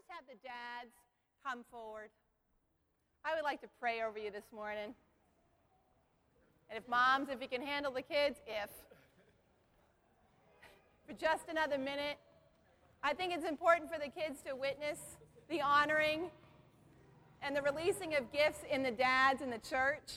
just have the dads come forward? I would like to pray over you this morning. And if moms, if you can handle the kids, for just another minute, I think it's important for the kids to witness the honoring and the releasing of gifts in the dads in the church.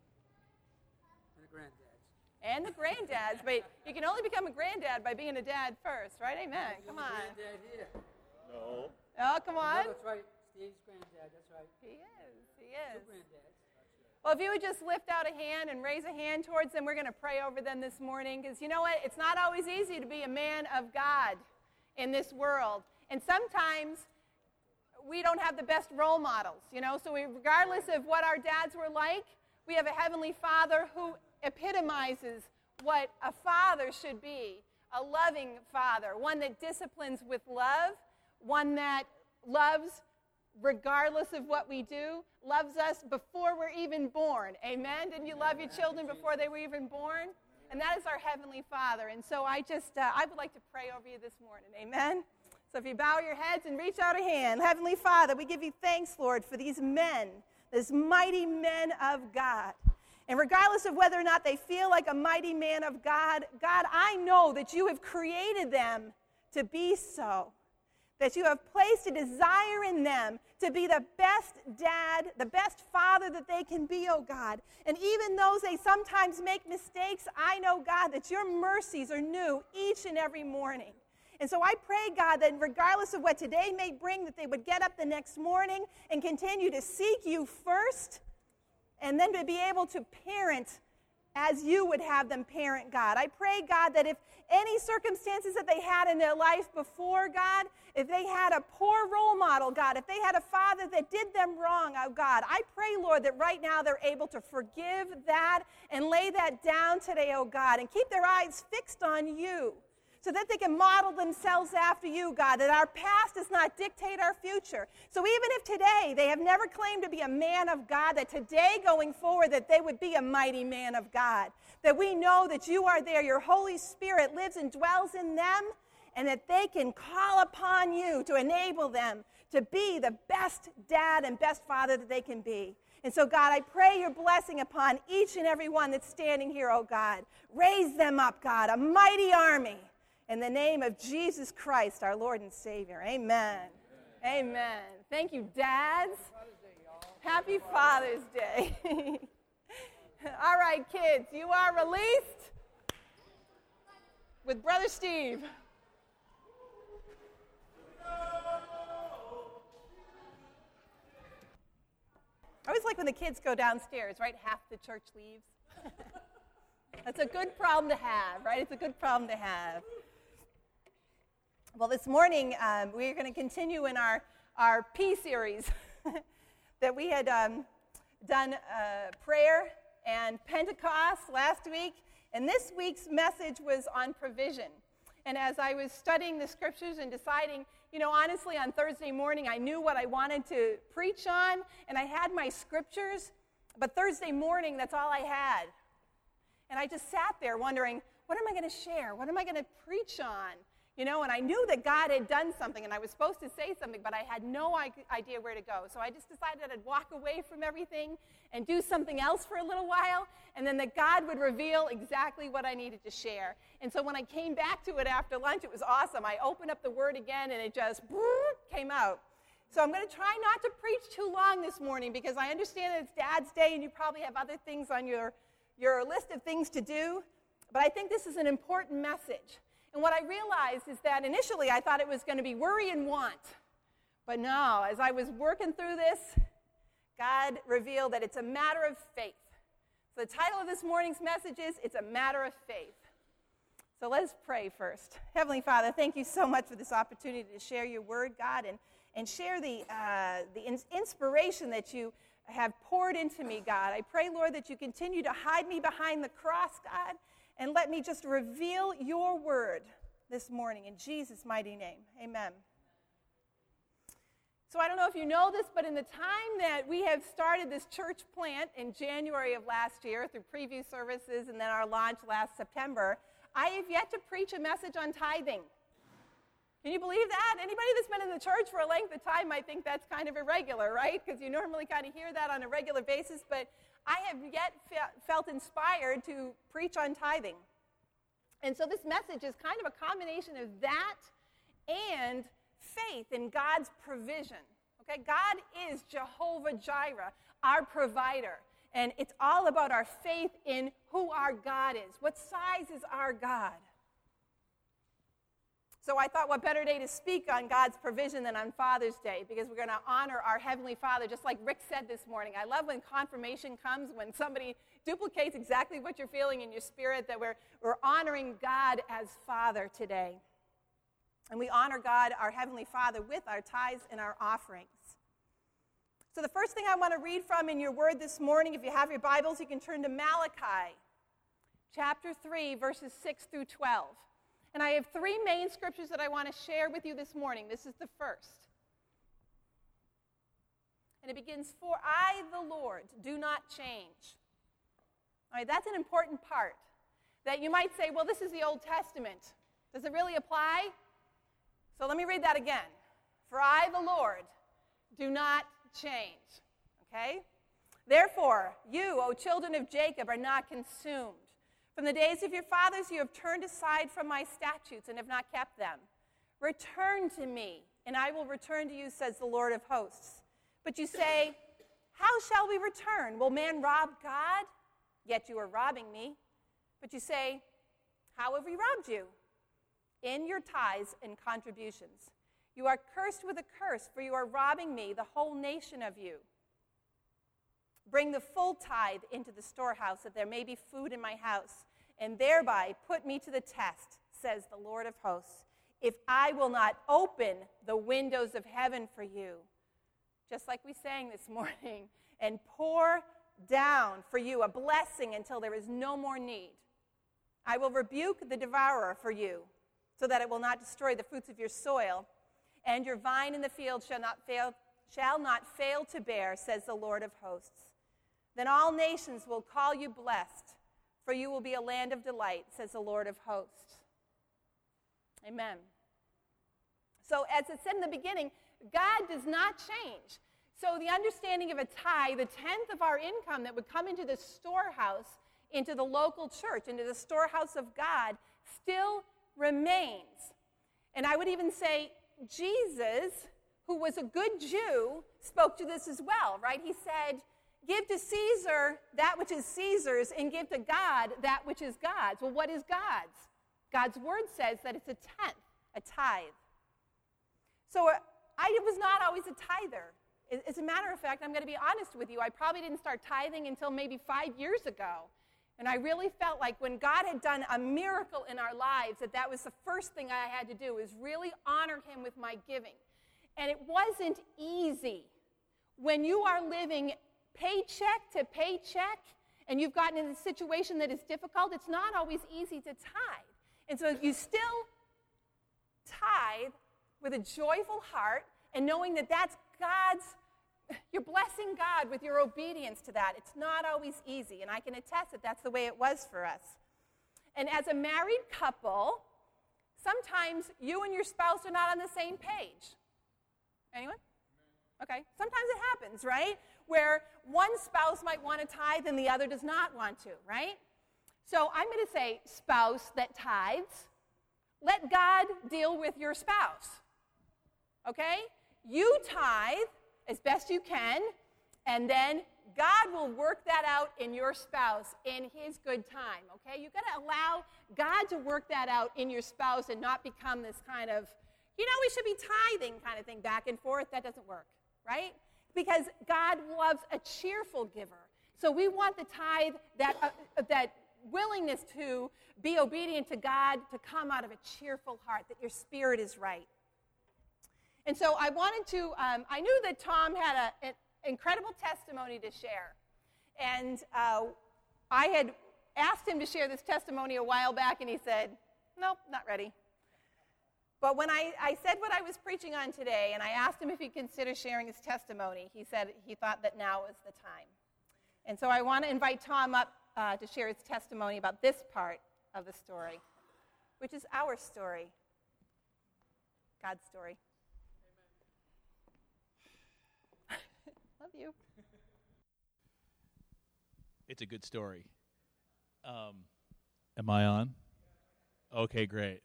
And the grandads. But you can only become a granddad by being a dad first, right? Amen. Come on. Granddad here. No. Oh, come on. No, that's right. Steve's granddad. That's right. He is. He is. Two granddads. Well, if you would just lift out a hand and raise a hand towards them, we're going to pray over them this morning. Because you know what? It's not always easy to be a man of God in this world. And sometimes we don't have the best role models, you know. So regardless of what our dads were like, we have a Heavenly Father who epitomizes what a father should be, a loving father, one that disciplines with love, one that loves regardless of what we do, loves us before we're even born. Amen? Didn't you love your children before they were even born? And that is our Heavenly Father. And so I would like to pray over you this morning. Amen? So if you bow your heads and reach out a hand. Heavenly Father, we give you thanks, Lord, for these men, these mighty men of God. And regardless of whether or not they feel like a mighty man of God, God, I know that you have created them to be so. That you have placed a desire in them to be the best dad, the best father that they can be, oh God. And even though they sometimes make mistakes, I know, God, that your mercies are new each and every morning. And so I pray, God, that regardless of what today may bring, that they would get up the next morning and continue to seek you first, and then to be able to parent as you would have them parent, God. I pray, God, that if any circumstances that they had in their life before, God, if they had a poor role model, God, if they had a father that did them wrong, oh God, I pray, Lord, that right now they're able to forgive that and lay that down today, oh God, and keep their eyes fixed on you, so that they can model themselves after you, God, that our past does not dictate our future. So even if today they have never claimed to be a man of God, that today going forward that they would be a mighty man of God, that we know that you are there, your Holy Spirit lives and dwells in them, and that they can call upon you to enable them to be the best dad and best father that they can be. And so, God, I pray your blessing upon each and every one that's standing here, oh God. Raise them up, God, a mighty army. In the name of Jesus Christ, our Lord and Savior. Amen. Amen. Amen. Thank you, dads. Happy Father's Day. All right, kids, you are released with Brother Steve. I always like when the kids go downstairs, right? Half the church leaves. That's a good problem to have, right? It's a good problem to have. Well, this morning, we're going to continue in our P series that we had done prayer and Pentecost last week. And this week's message was on provision. And as I was studying the scriptures and deciding, you know, honestly, on Thursday morning, I knew what I wanted to preach on, and I had my scriptures, but Thursday morning, that's all I had. And I just sat there wondering, what am I going to share? What am I going to preach on? You know, and I knew that God had done something, and I was supposed to say something, but I had no idea where to go. So I just decided I'd walk away from everything and do something else for a little while, and then that God would reveal exactly what I needed to share. And so when I came back to it after lunch, it was awesome. I opened up the Word again, and it just came out. So I'm going to try not to preach too long this morning, because I understand that it's Dad's Day, and you probably have other things on your list of things to do. But I think this is an important message. And what I realized is that initially I thought it was going to be worry and want. But no, as I was working through this, God revealed that it's a matter of faith. So the title of this morning's message is, It's a Matter of Faith. So let us pray first. Heavenly Father, thank you so much for this opportunity to share your word, God, and share the inspiration that you have poured into me, God. I pray, Lord, that you continue to hide me behind the cross, God, and let me just reveal your word this morning in Jesus' mighty name. Amen. So I don't know if you know this, but in the time that we have started this church plant in January of last year through preview services and then our launch last September, I have yet to preach a message on tithing. Can you believe that? Anybody that's been in the church for a length of time might think that's kind of irregular, right? Because you normally kind of hear that on a regular basis, but I have yet felt inspired to preach on tithing. And so this message is kind of a combination of that and faith in God's provision. Okay, God is Jehovah Jireh, our provider. And it's all about our faith in who our God is. What size is our God? So I thought, what better day to speak on God's provision than on Father's Day, because we're going to honor our Heavenly Father, just like Rick said this morning. I love when confirmation comes, when somebody duplicates exactly what you're feeling in your spirit, that we're honoring God as Father today. And we honor God, our Heavenly Father, with our tithes and our offerings. So the first thing I want to read from in your word this morning, if you have your Bibles, you can turn to Malachi, chapter 3, verses 6 through 12. And I have three main scriptures that I want to share with you this morning. This is the first. And it begins, "For I, the Lord, do not change." All right, that's an important part. That you might say, well, this is the Old Testament. Does it really apply? So let me read that again. "For I, the Lord, do not change." Okay? "Therefore, you, O children of Jacob, are not consumed. From the days of your fathers you have turned aside from my statutes and have not kept them. Return to me, and I will return to you, says the Lord of hosts. But you say, how shall we return? Will man rob God? Yet you are robbing me. But you say, how have we robbed you? In your tithes and contributions. You are cursed with a curse, for you are robbing me, the whole nation of you. Bring the full tithe into the storehouse, that there may be food in my house, and thereby put me to the test, says the Lord of hosts, if I will not open the windows of heaven for you," just like we sang this morning, "and pour down for you a blessing until there is no more need. I will rebuke the devourer for you, so that it will not destroy the fruits of your soil, and your vine in the field shall not fail to bear, says the Lord of hosts. Then all nations will call you blessed, for you will be a land of delight, says the Lord of hosts." Amen. So as it said in the beginning, God does not change. So the understanding of a tithe, the tenth of our income that would come into the storehouse, into the local church, into the storehouse of God, still remains. And I would even say Jesus, who was a good Jew, spoke to this as well, right? He said, give to Caesar that which is Caesar's, and give to God that which is God's. Well, what is God's? God's word says that it's a tenth, a tithe. So I was not always a tither. As a matter of fact, I'm going to be honest with you, I probably didn't start tithing until maybe 5 years ago. And I really felt like when God had done a miracle in our lives, that was the first thing I had to do, is really honor him with my giving. And it wasn't easy. When you are living paycheck to paycheck, and you've gotten in a situation that is difficult, it's not always easy to tithe. And so you still tithe with a joyful heart, and knowing that that's God's, you're blessing God with your obedience to that. It's not always easy, and I can attest that that's the way it was for us. And as a married couple, sometimes you and your spouse are not on the same page. Anyone? Okay, sometimes it happens, right? Where one spouse might want to tithe and the other does not want to, right? So I'm going to say, spouse that tithes, let God deal with your spouse. Okay? You tithe as best you can, and then God will work that out in your spouse in his good time, okay? You've got to allow God to work that out in your spouse and not become this kind of, we should be tithing kind of thing back and forth. That doesn't work, right? Because God loves a cheerful giver. So we want the tithe, that willingness to be obedient to God, to come out of a cheerful heart, that your spirit is right. And so I wanted to, I knew that Tom had an incredible testimony to share. And I had asked him to share this testimony a while back, and he said, nope, not ready. But when I said what I was preaching on today, and I asked him if he'd consider sharing his testimony, he said he thought that now was the time. And so I want to invite Tom up to share his testimony about this part of the story, which is our story. God's story. Love you. It's a good story. Am I on? Okay, great.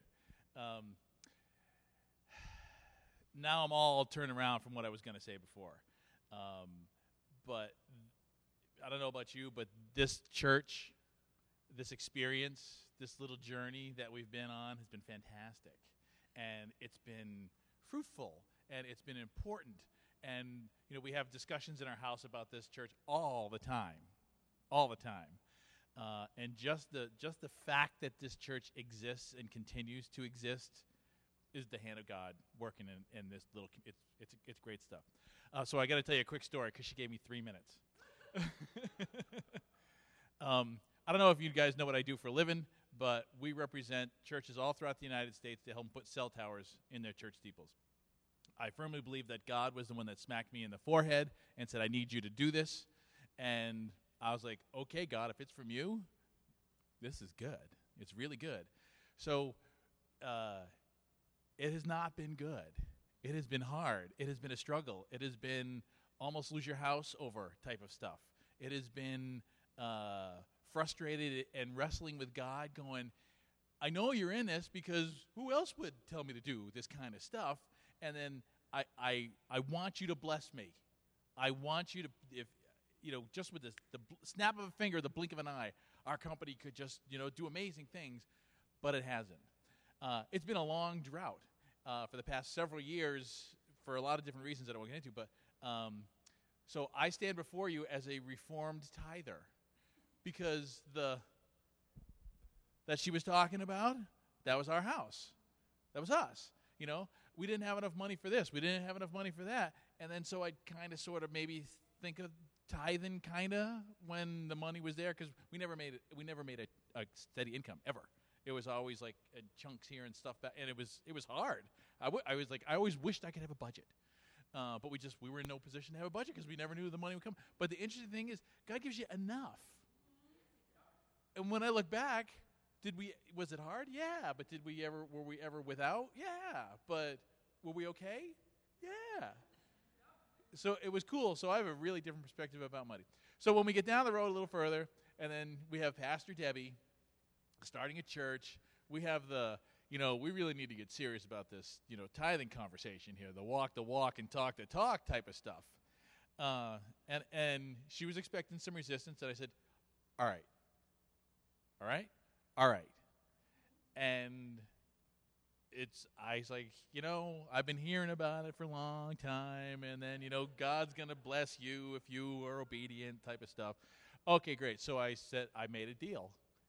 Now I'm all turned around from what I was going to say before. But I don't know about you, but this church, this experience, this little journey that we've been on has been fantastic. And it's been fruitful, and it's been important. And, we have discussions in our house about this church all the time. And just the fact that this church exists and continues to exist is the hand of God working in this little. It's great stuff. So I got to tell you a quick story because she gave me 3 minutes. I don't know if you guys know what I do for a living, but we represent churches all throughout the United States to help them put cell towers in their church steeples. I firmly believe that God was the one that smacked me in the forehead and said, I need you to do this. And I was like, okay, God, if it's from you, this is good. It's really good. So it has not been good. It has been hard. It has been a struggle. It has been almost lose your house over type of stuff. It has been frustrated and wrestling with God going, I know you're in this because who else would tell me to do this kind of stuff? And then I want you to bless me. I want you to, if just with the snap of a finger, the blink of an eye, our company could just, do amazing things, but it hasn't. It's been a long drought for the past several years for a lot of different reasons that I won't get into, but so I stand before you as a reformed tither because that she was talking about, that was our house. That was us, We didn't have enough money for this. We didn't have enough money for that. And then so I'd kind of sort of maybe think of tithing kind of when the money was there because we never made a steady income ever. It was always like chunks here and stuff back, and it was hard. I was like, I always wished I could have a budget, but we were in no position to have a budget because we never knew the money would come. But the interesting thing is, God gives you enough. And when I look back, was it hard? Yeah. But were we ever without? Yeah. But were we okay? Yeah. So it was cool. So I have a really different perspective about money. So when we get down the road a little further, and then we have Pastor Debbie starting a church, we have we really need to get serious about this, tithing conversation here, the walk and talk the talk type of stuff. And she was expecting some resistance, and I said, all right. And I was like, I've been hearing about it for a long time, and then, God's going to bless you if you are obedient type of stuff. Okay, great. So I said, I made a deal.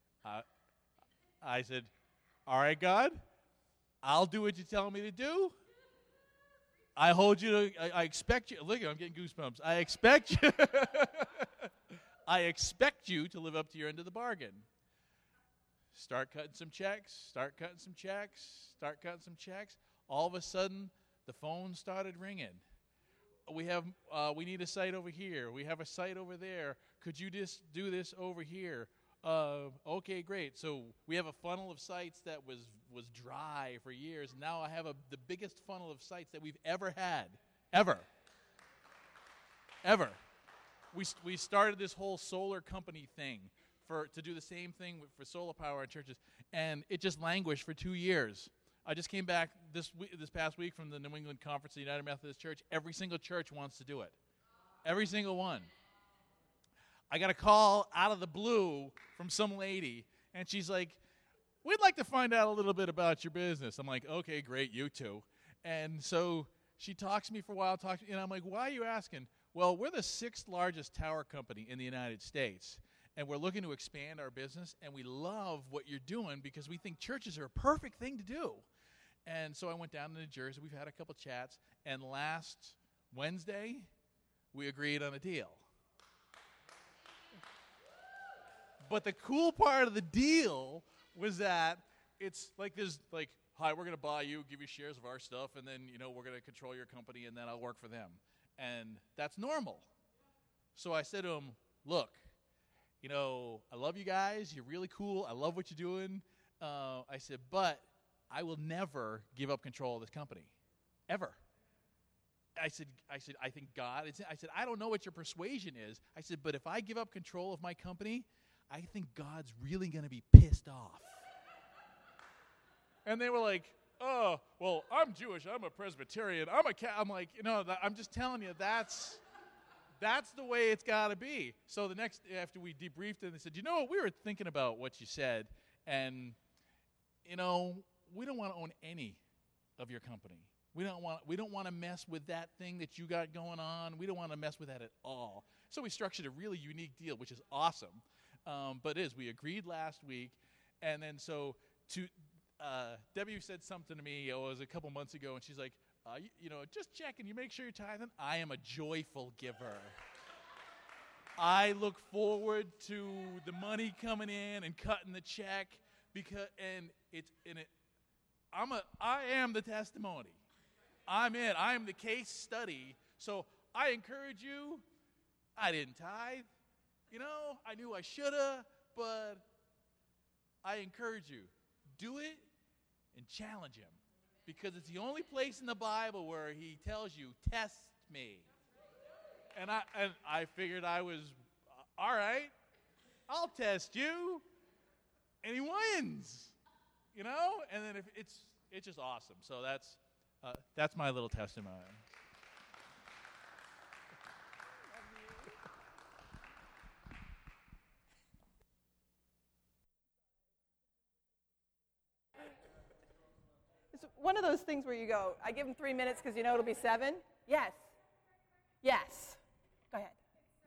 I said, all right, God, I'll do what you tell me to do. I expect you. Look, I'm getting goosebumps. I expect you to live up to your end of the bargain. Start cutting some checks. All of a sudden, the phone started ringing. We need a site over here. We have a site over there. Could you just do this over here? Okay, great. So we have a funnel of sites that was dry for years. Now I have the biggest funnel of sites that we've ever had. Ever. We started this whole solar company thing to do the same thing for solar power in churches, and it just languished for 2 years. I just came back this past week from the New England Conference of the United Methodist Church. Every single church wants to do it. Every single one. I got a call out of the blue from some lady, and she's like, we'd like to find out a little bit about your business. I'm like, okay, great, you too. And so she talks to me for a while, and I'm like, why are you asking? Well, we're the 6th largest tower company in the United States, and we're looking to expand our business, and we love what you're doing because we think churches are a perfect thing to do. And so I went down to New Jersey. We've had a couple chats, and last Wednesday, we agreed on a deal. But the cool part of the deal was that it's like this, like, hi, we're going to buy you, give you shares of our stuff, and then, we're going to control your company, and then I'll work for them. And that's normal. So I said to him, look, I love you guys. You're really cool. I love what you're doing. I said, but I will never give up control of this company. ever. I said, I think God, I said, I don't know what your persuasion is. I said, but if I give up control of my company, I think God's really going to be pissed off. And they were like, oh, well, I'm Jewish, I'm a Presbyterian, I'm like, I'm just telling you, that's the way it's got to be. So the next, after we debriefed it, they said, we were thinking about what you said, and, we don't want to own any of your company. We don't want to mess with that thing that you got going on. We don't want to mess with that at all. So we structured a really unique deal, which is awesome. But we agreed last week, and then so Debbie said something to me, it was a couple months ago, and she's like, just checking, you make sure you're tithing. I am a joyful giver. I look forward to the money coming in and cutting the check I am the testimony. I'm it. I am the case study. So I encourage you. I didn't tithe. I knew I should have, but I encourage you. Do it and challenge him. Because it's the only place in the Bible where he tells you, test me. And I figured I was, all right, I'll test you. And he wins. And then it's just awesome. So that's my little testimony. It's one of those things where you go, I give them 3 minutes because it'll be 7. Yes. Yes. Go ahead.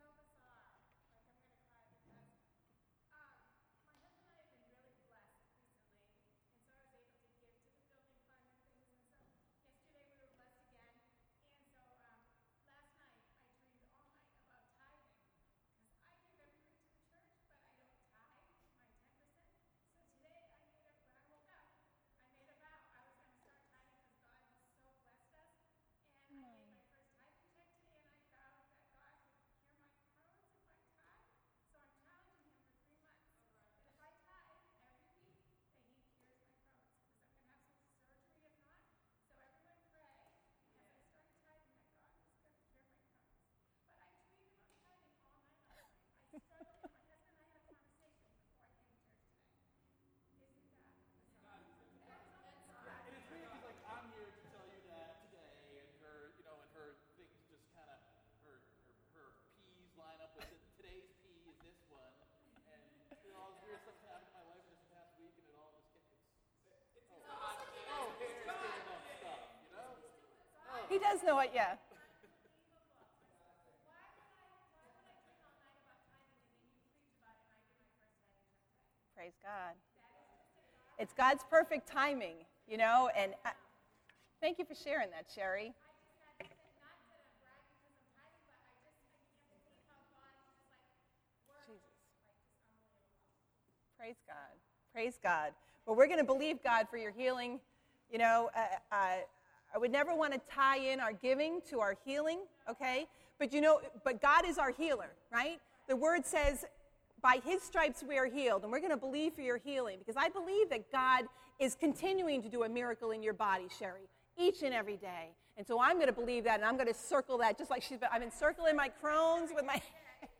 He does know it, yeah. Praise God. It's God's perfect timing, and thank you for sharing that, Sherry. Jesus. Praise God. Praise God. Well, we're going to believe God for your healing. I would never want to tie in our giving to our healing, okay? But God is our healer, right? The word says, by his stripes we are healed, and we're going to believe for your healing because I believe that God is continuing to do a miracle in your body, Sherry, each and every day. And so I'm going to believe that, and I'm going to circle that just like I've been circling my Crohn's with my...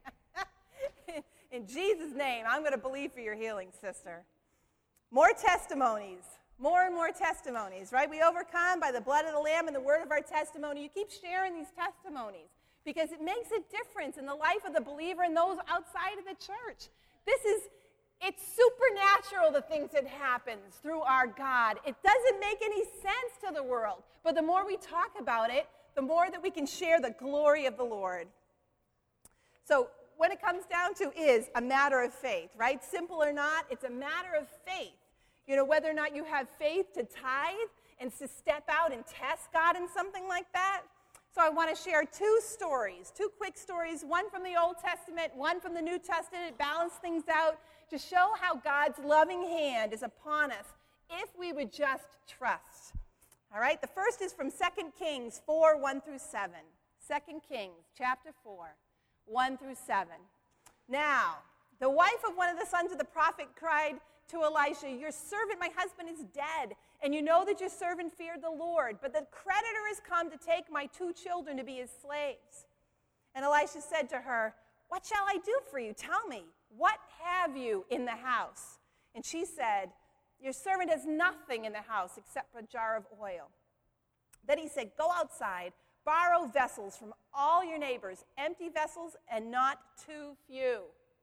In Jesus' name, I'm going to believe for your healing, sister. More testimonies. More and more testimonies, right? We overcome by the blood of the Lamb and the word of our testimony. You keep sharing these testimonies because it makes a difference in the life of the believer and those outside of the church. It's supernatural, the things that happens through our God. It doesn't make any sense to the world, but the more we talk about it, the more that we can share the glory of the Lord. So what it comes down to is a matter of faith, right? Simple or not, it's a matter of faith. Whether or not you have faith to tithe and to step out and test God in something like that. So I want to share 2 quick stories, one from the Old Testament, one from the New Testament, balance things out to show how God's loving hand is upon us if we would just trust. All right, the first is from 2 Kings 4, 1 through 7. 2 Kings chapter 4, 1 through 7. Now, the wife of one of the sons of the prophet cried, to Elisha, your servant, my husband, is dead, and you know that your servant feared the Lord, but the creditor has come to take my 2 children to be his slaves. And Elisha said to her, what shall I do for you? Tell me, what have you in the house? And she said, your servant has nothing in the house except a jar of oil. Then he said, go outside, borrow vessels from all your neighbors, empty vessels and not too few.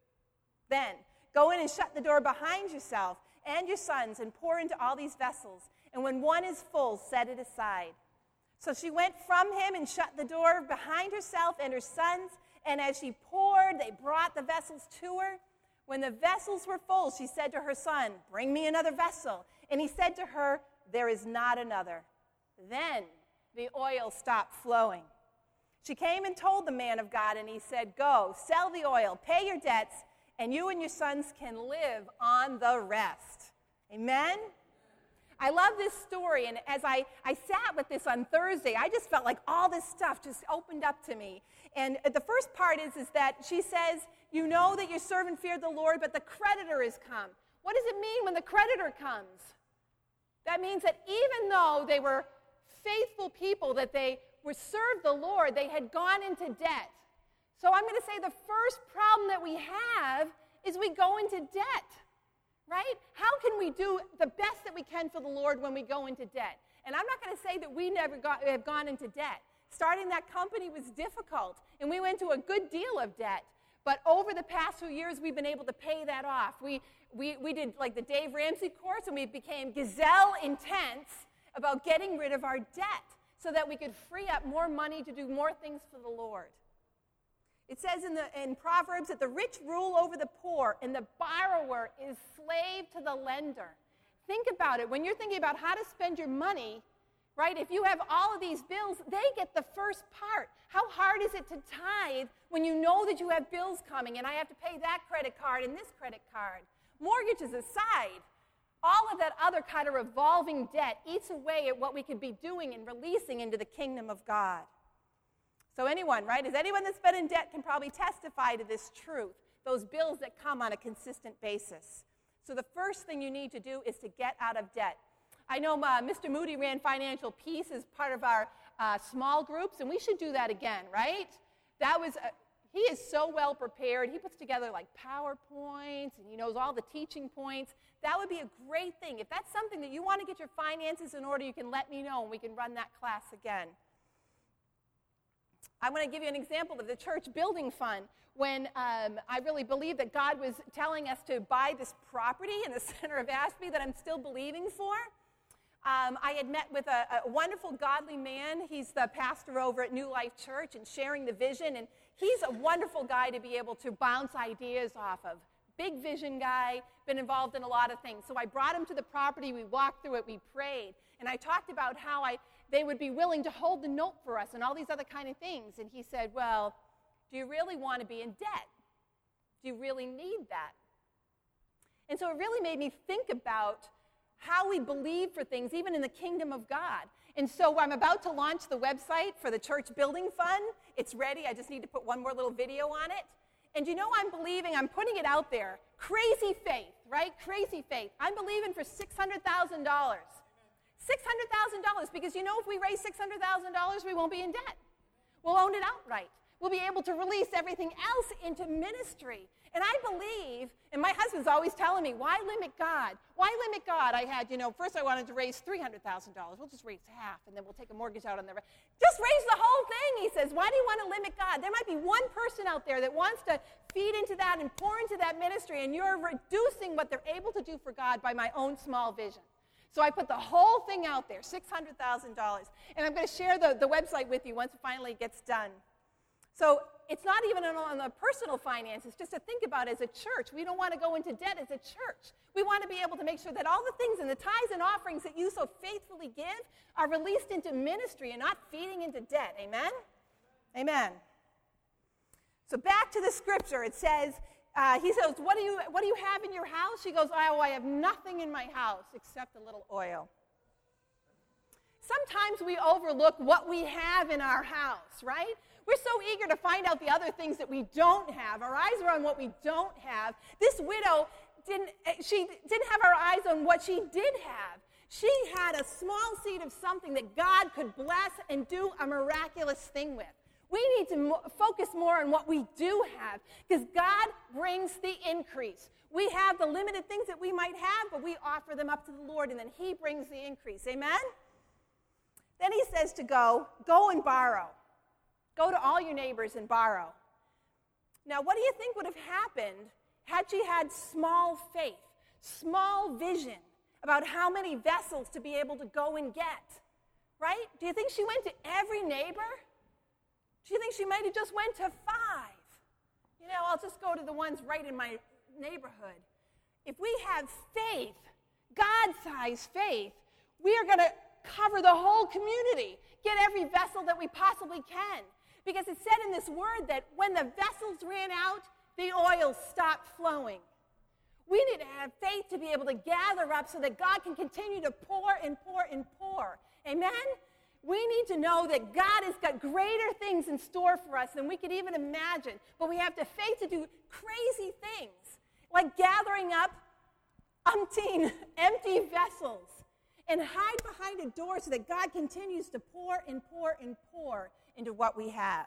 Then go in and shut the door behind yourself and your sons and pour into all these vessels. And when one is full, set it aside. So she went from him and shut the door behind herself and her sons. And as she poured, they brought the vessels to her. When the vessels were full, she said to her son, bring me another vessel. And he said to her, there is not another. Then the oil stopped flowing. She came and told the man of God, and he said, go, sell the oil, pay your debts, and you and your sons can live on the rest. Amen? I love this story, and as I sat with this on Thursday, I just felt like all this stuff just opened up to me. And the first part is that she says, you know that your servant feared the Lord, but the creditor has come. What does it mean when the creditor comes? That means that even though they were faithful people, that they were served the Lord, they had gone into debt. So I'm going to say the first problem that we have is we go into debt, right? How can we do the best that we can for the Lord when we go into debt? And I'm not going to say that we never have gone into debt. Starting that company was difficult, and we went to a good deal of debt. But over the past few years, we've been able to pay that off. We did like the Dave Ramsey course, and we became gazelle intense about getting rid of our debt so that we could free up more money to do more things for the Lord. It says in Proverbs that the rich rule over the poor, and the borrower is slave to the lender. Think about it. When you're thinking about how to spend your money, right, if you have all of these bills, they get the first part. How hard is it to tithe when you know that you have bills coming and I have to pay that credit card and this credit card? Mortgages aside, all of that other kind of revolving debt eats away at what we could be doing and releasing into the kingdom of God. So anyone, right, anyone that's been in debt can probably testify to this truth, those bills that come on a consistent basis. So the first thing you need to do is to get out of debt. I know Mr. Moody ran Financial Peace as part of our small groups, and we should do that again, right? He is so well prepared. He puts together like PowerPoints, and he knows all the teaching points. That would be a great thing. If that's something that you want to get your finances in order, you can let me know, and we can run that class again. I want to give you an example of the church building fund. When I really believe that God was telling us to buy this property in the center of Ashby that I'm still believing for, I had met with a wonderful, godly man. He's the pastor over at New Life Church and sharing the vision, and he's a wonderful guy to be able to bounce ideas off of. Big vision guy, been involved in a lot of things. So I brought him to the property, we walked through it, we prayed, and I talked about how they would be willing to hold the note for us and all these other kind of things. And he said, well, do you really want to be in debt? Do you really need that? And so it really made me think about how we believe for things, even in the kingdom of God. And so I'm about to launch the website for the church building fund. It's ready. I just need to put one more little video on it. And you know, I'm putting it out there. Crazy faith, right? Crazy faith. I'm believing for $600,000. $600,000, because you know, if we raise $600,000, we won't be in debt. We'll own it outright. We'll be able to release everything else into ministry. And I believe, and my husband's always telling me, why limit God? Why limit God? I had, first I wanted to raise $300,000. We'll just raise half, and then we'll take a mortgage out on the rest. Just raise the whole thing, he says. Why do you want to limit God? There might be one person out there that wants to feed into that and pour into that ministry, and you're reducing what they're able to do for God by my own small vision. So I put the whole thing out there, $600,000. And I'm going to share the website with you once it finally gets done. So it's not even on the personal finances, just to think about as a church. We don't want to go into debt as a church. We want to be able to make sure that all the things and the tithes and offerings that you so faithfully give are released into ministry and not feeding into debt. Amen? Amen. So back to the scripture. It says, he says, what do you have in your house? She goes, oh, I have nothing in my house except a little oil. Sometimes we overlook what we have in our house, right? We're so eager to find out the other things that we don't have. Our eyes are on what we don't have. This widow she didn't have her eyes on what she did have. She had a small seed of something that God could bless and do a miraculous thing with. We need to focus more on what we do have, because God brings the increase. We have the limited things that we might have, but we offer them up to the Lord, and then he brings the increase. Amen? Then he says to go and borrow. Go to all your neighbors and borrow. Now, what do you think would have happened had she had small faith, small vision about how many vessels to be able to go and get? Right? Do you think she went to every neighbor? Do you think she might have just went to 5? I'll just go to the ones right in my neighborhood. If we have faith, God-sized faith, we are going to cover the whole community, get every vessel that we possibly can. Because it said in this word that when the vessels ran out, the oil stopped flowing. We need to have faith to be able to gather up so that God can continue to pour and pour and pour. Amen? We need to know that God has got greater things in store for us than we could even imagine. But we have the faith to do crazy things, like gathering up umpteen empty vessels and hide behind a door so that God continues to pour and pour and pour into what we have.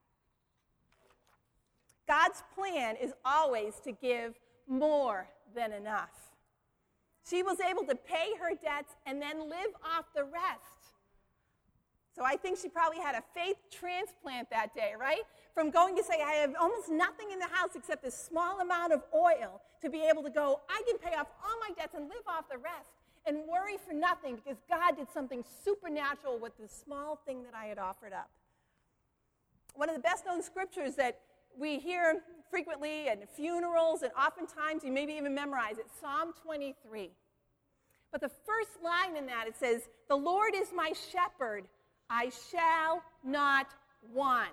God's plan is always to give more than enough. She was able to pay her debts and then live off the rest. So I think she probably had a faith transplant that day, right? From going to say, I have almost nothing in the house except this small amount of oil, to be able to go, I can pay off all my debts and live off the rest and worry for nothing, because God did something supernatural with the small thing that I had offered up. One of the best-known scriptures that we hear frequently at funerals, and oftentimes you maybe even memorize it, Psalm 23. But the first line in that, it says, the Lord is my shepherd, I shall not want.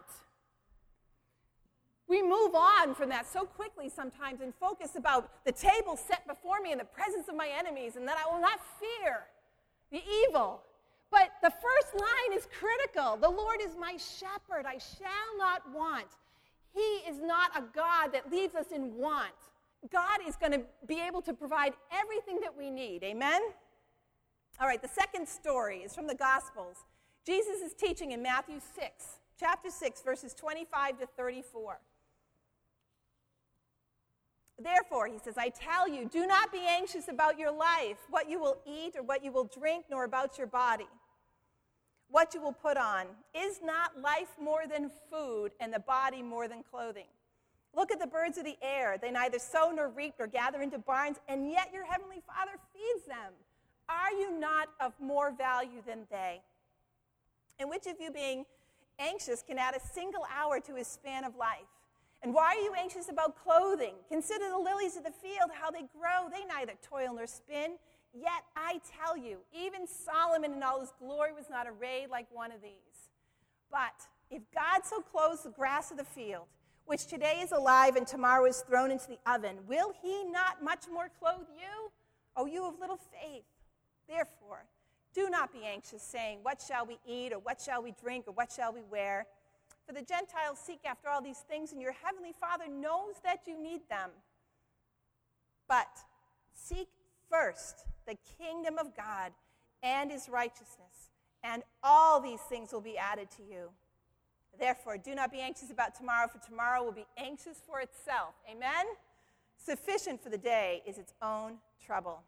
We move on from that so quickly sometimes and focus about the table set before me in the presence of my enemies, and that I will not fear the evil. But the first line is critical. The Lord is my shepherd, I shall not want. He is not a God that leaves us in want. God is going to be able to provide everything that we need. Amen? All right, the second story is from the Gospels. Jesus is teaching in Matthew 6, chapter 6, verses 25 to 34. Therefore, he says, I tell you, do not be anxious about your life, what you will eat or what you will drink, nor about your body, what you will put on. Is not life more than food, and the body more than clothing? Look at the birds of the air. They neither sow nor reap nor gather into barns, and yet your heavenly Father feeds them. Are you not of more value than they? And which of you, being anxious, can add a single hour to his span of life? And why are you anxious about clothing? Consider the lilies of the field, how they grow. They neither toil nor spin. Yet I tell you, even Solomon in all his glory was not arrayed like one of these. But if God so clothes the grass of the field, which today is alive and tomorrow is thrown into the oven, will he not much more clothe you? O you of little faith. Therefore, do not be anxious, saying, what shall we eat, or what shall we drink, or what shall we wear? For the Gentiles seek after all these things, and your heavenly Father knows that you need them. But seek first the kingdom of God and his righteousness, and all these things will be added to you. Therefore, do not be anxious about tomorrow, for tomorrow will be anxious for itself. Amen? Sufficient for the day is its own trouble.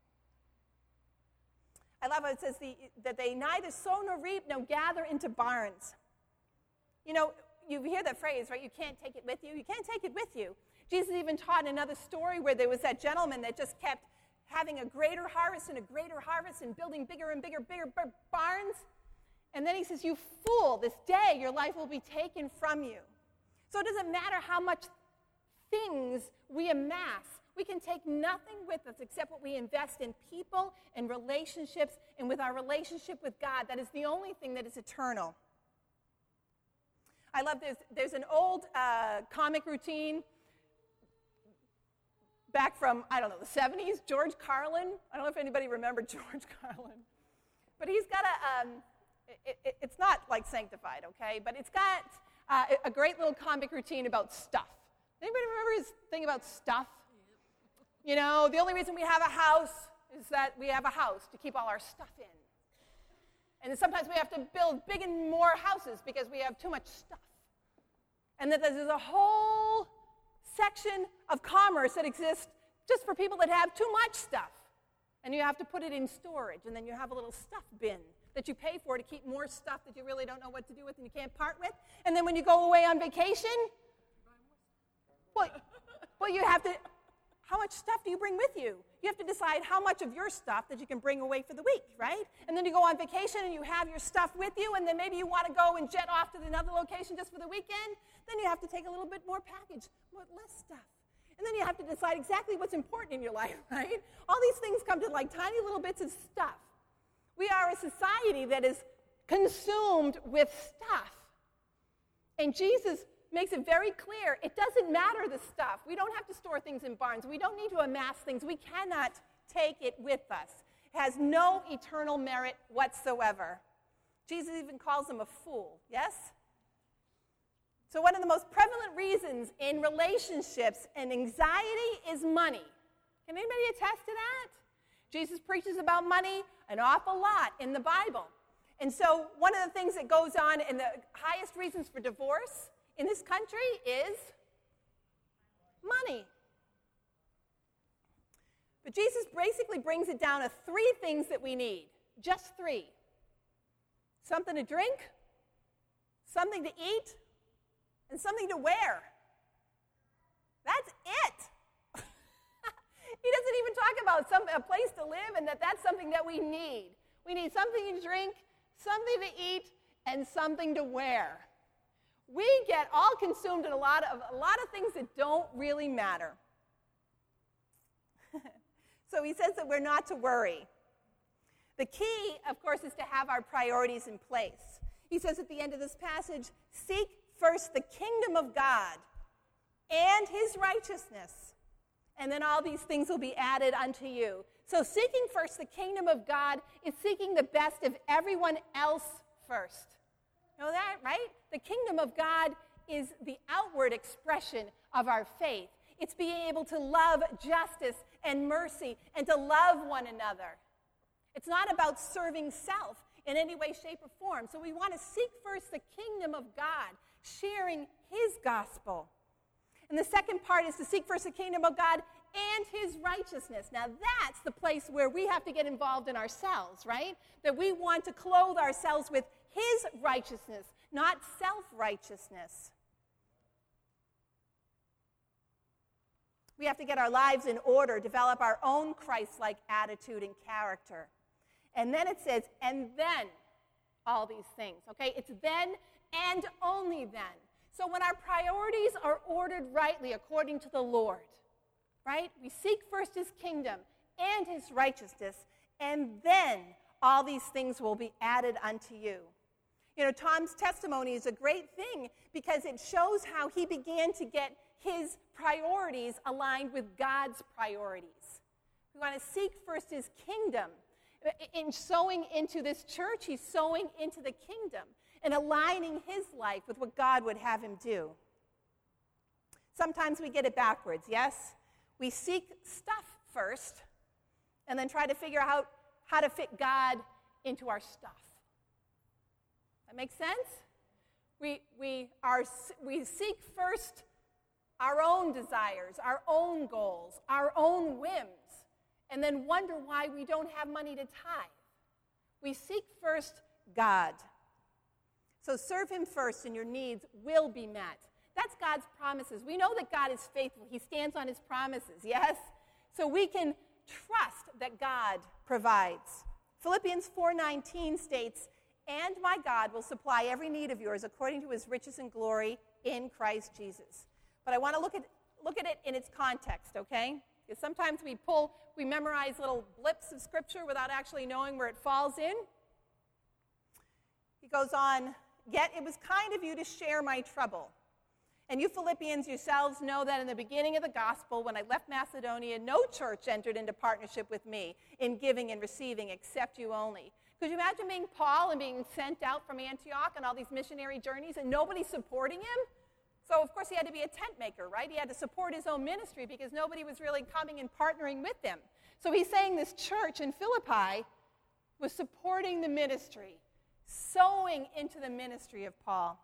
I love how it says that they neither sow nor reap nor gather into barns. You know, you hear that phrase, right? You can't take it with you. You can't take it with you. Jesus even taught in another story where there was that gentleman that just kept having a greater harvest and building bigger and bigger barns. And then he says, you fool, this day your life will be taken from you. So it doesn't matter how much things we amass. We can take nothing with us except what we invest in people and relationships, and with our relationship with God. That is the only thing that is eternal. I love this. There's an old comic routine back from, I don't know, the 70s, George Carlin. I don't know if anybody remembered George Carlin. But he's got it's not like Sanctified, okay? But it's got a great little comic routine about stuff. Anybody remember his thing about stuff? The only reason we have a house is that we have a house to keep all our stuff in. And then sometimes we have to build big and more houses because we have too much stuff. And that there's a whole section of commerce that exists just for people that have too much stuff. And you have to put it in storage. And then you have a little stuff bin that you pay for to keep more stuff that you really don't know what to do with and you can't part with. And then when you go away on vacation, well, you have to, how much stuff do you bring with you? You have to decide how much of your stuff that you can bring away for the week, right? And then you go on vacation and you have your stuff with you, and then maybe you want to go and jet off to another location just for the weekend. Then you have to take a little bit more package, less stuff. And then you have to decide exactly what's important in your life, right? All these things come to like tiny little bits of stuff. We are a society that is consumed with stuff. And Jesus makes it very clear, it doesn't matter the stuff. We don't have to store things in barns. We don't need to amass things. We cannot take it with us. It has no eternal merit whatsoever. Jesus even calls him a fool, yes? So one of the most prevalent reasons in relationships and anxiety is money. Can anybody attest to that? Jesus preaches about money an awful lot in the Bible. And so one of the things that goes on in the highest reasons for divorce in this country is money. But Jesus basically brings it down to three things that we need. Just three. Something to drink, something to eat, and something to wear. That's it. He doesn't even talk about a place to live and that's something that we need. We need something to drink, something to eat, and something to wear. We get all consumed in a lot of things that don't really matter. So he says that we're not to worry. The key, of course, is to have our priorities in place. He says at the end of this passage, seek first the kingdom of God and his righteousness, and then all these things will be added unto you. So seeking first the kingdom of God is seeking the best of everyone else first. Know that, right? The kingdom of God is the outward expression of our faith. It's being able to love justice and mercy and to love one another. It's not about serving self in any way, shape, or form. So we want to seek first the kingdom of God, sharing his gospel. And the second part is to seek first the kingdom of God and his righteousness. Now that's the place where we have to get involved in ourselves, right? That we want to clothe ourselves with his righteousness, not self-righteousness. We have to get our lives in order, develop our own Christ-like attitude and character. And then it says, and then all these things, okay? It's then and only then. So when our priorities are ordered rightly according to the Lord, right? We seek first his kingdom and his righteousness, and then all these things will be added unto you. Tom's testimony is a great thing because it shows how he began to get his priorities aligned with God's priorities. We want to seek first his kingdom. In sowing into this church, he's sowing into the kingdom and aligning his life with what God would have him do. Sometimes we get it backwards, yes? We seek stuff first and then try to figure out how to fit God into our stuff. That makes sense? We seek first our own desires, our own goals, our own whims, and then wonder why we don't have money to tithe. We seek first God. So serve him first and your needs will be met. That's God's promises. We know that God is faithful. He stands on his promises, yes? So we can trust that God provides. Philippians 4:19 states, and my God will supply every need of yours according to his riches and glory in Christ Jesus. But I want to look at it in its context, okay? Because sometimes we memorize little blips of Scripture without actually knowing where it falls in. He goes on, yet it was kind of you to share my trouble. And you Philippians yourselves know that in the beginning of the gospel, when I left Macedonia, no church entered into partnership with me in giving and receiving except you only. Could you imagine being Paul and being sent out from Antioch on all these missionary journeys and nobody supporting him? So, of course, he had to be a tent maker, right? He had to support his own ministry because nobody was really coming and partnering with him. So he's saying this church in Philippi was supporting the ministry, sowing into the ministry of Paul.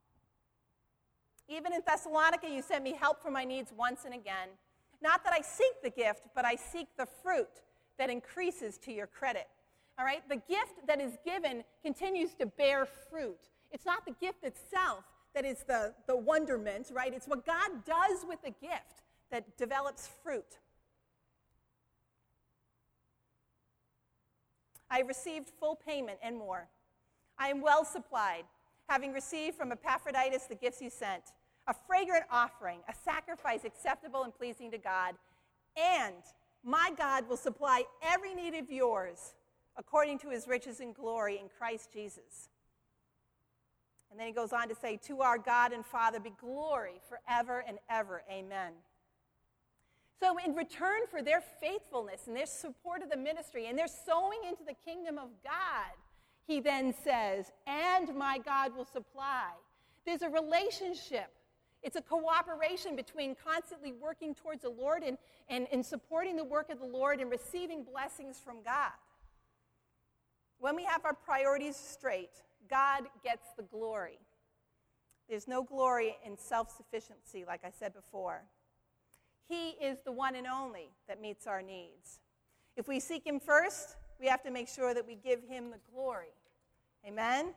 Even in Thessalonica, you sent me help for my needs once and again. Not that I seek the gift, but I seek the fruit that increases to your credit. All right? The gift that is given continues to bear fruit. It's not the gift itself that is the wonderment, right? It's what God does with the gift that develops fruit. I received full payment and more. I am well supplied, having received from Epaphroditus the gifts you sent, a fragrant offering, a sacrifice acceptable and pleasing to God, and my God will supply every need of yours according to his riches and glory in Christ Jesus. And then he goes on to say, to our God and Father be glory forever and ever. Amen. So in return for their faithfulness and their support of the ministry and their sowing into the kingdom of God, he then says, and my God will supply. There's a relationship. It's a cooperation between constantly working towards the Lord and supporting the work of the Lord and receiving blessings from God. When we have our priorities straight, God gets the glory. There's no glory in self-sufficiency, like I said before. He is the one and only that meets our needs. If we seek him first, we have to make sure that we give him the glory. Amen?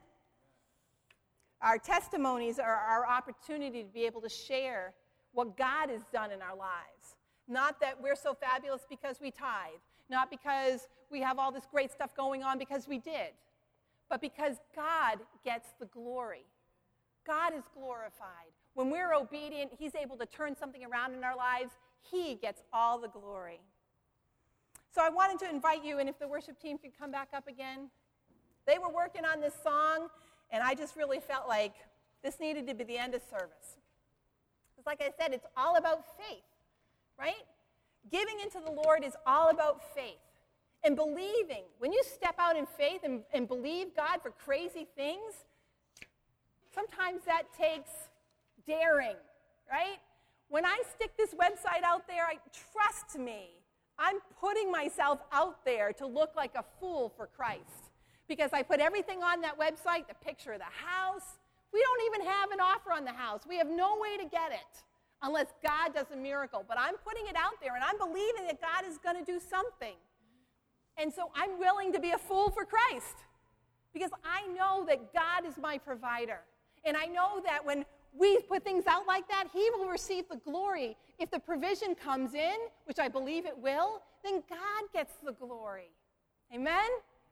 Our testimonies are our opportunity to be able to share what God has done in our lives. Not that we're so fabulous because we tithe, not because we have all this great stuff going on because we did, but because God gets the glory. God is glorified. When we're obedient, he's able to turn something around in our lives. He gets all the glory. So I wanted to invite you, and if the worship team could come back up again. They were working on this song, and I just really felt like this needed to be the end of service. Because like I said, it's all about faith, right? Giving into the Lord is all about faith. And believing, when you step out in faith and believe God for crazy things, sometimes that takes daring, right? When I stick this website out there, trust me, I'm putting myself out there to look like a fool for Christ. Because I put everything on that website, the picture of the house. We don't even have an offer on the house. We have no way to get it unless God does a miracle. But I'm putting it out there, and I'm believing that God is going to do something. And so I'm willing to be a fool for Christ because I know that God is my provider. And I know that when we put things out like that, he will receive the glory. If the provision comes in, which I believe it will, then God gets the glory. Amen?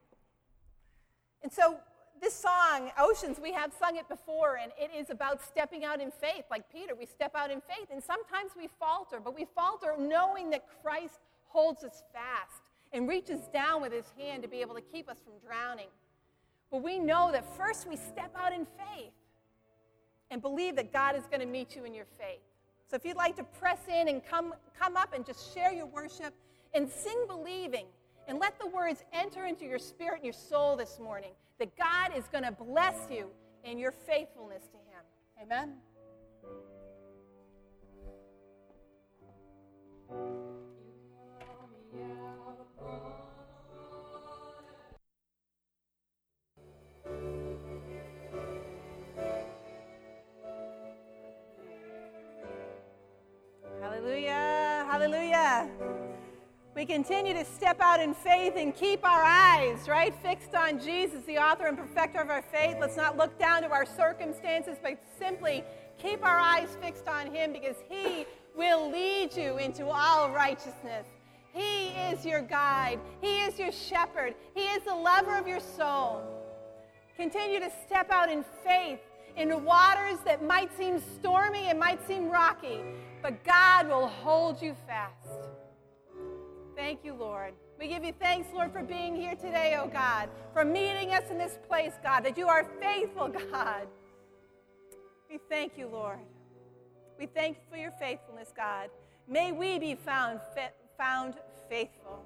And so this song, Oceans, we have sung it before, and it is about stepping out in faith. Like Peter, we step out in faith, and sometimes we falter, but we falter knowing that Christ holds us fast and reaches down with his hand to be able to keep us from drowning. But we know that first we step out in faith and believe that God is going to meet you in your faith. So if you'd like to press in and come up and just share your worship and sing believing, and let the words enter into your spirit and your soul this morning, that God is going to bless you in your faithfulness to him. Amen? Hallelujah, hallelujah. We continue to step out in faith and keep our eyes, right, fixed on Jesus, the author and perfecter of our faith. Let's not look down to our circumstances, but simply keep our eyes fixed on him because he will lead you into all righteousness. He is your guide. He is your shepherd. He is the lover of your soul. Continue to step out in faith into waters that might seem stormy and might seem rocky, but God will hold you fast. Thank you, Lord. We give you thanks, Lord, for being here today, oh God, for meeting us in this place, God, that you are faithful, God. We thank you, Lord. We thank you for your faithfulness, God. May we be found faithful.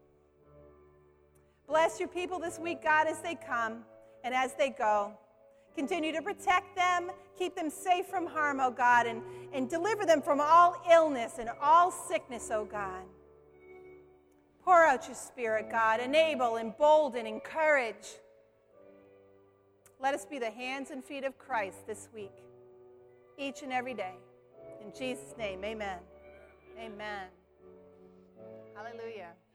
Bless your people this week, God, as they come and as they go. Continue to protect them, keep them safe from harm, oh God, and deliver them from all illness and all sickness, oh God. Pour out your Spirit, God. Enable, embolden, encourage. Let us be the hands and feet of Christ this week, each and every day. In Jesus' name, amen. Amen. Hallelujah.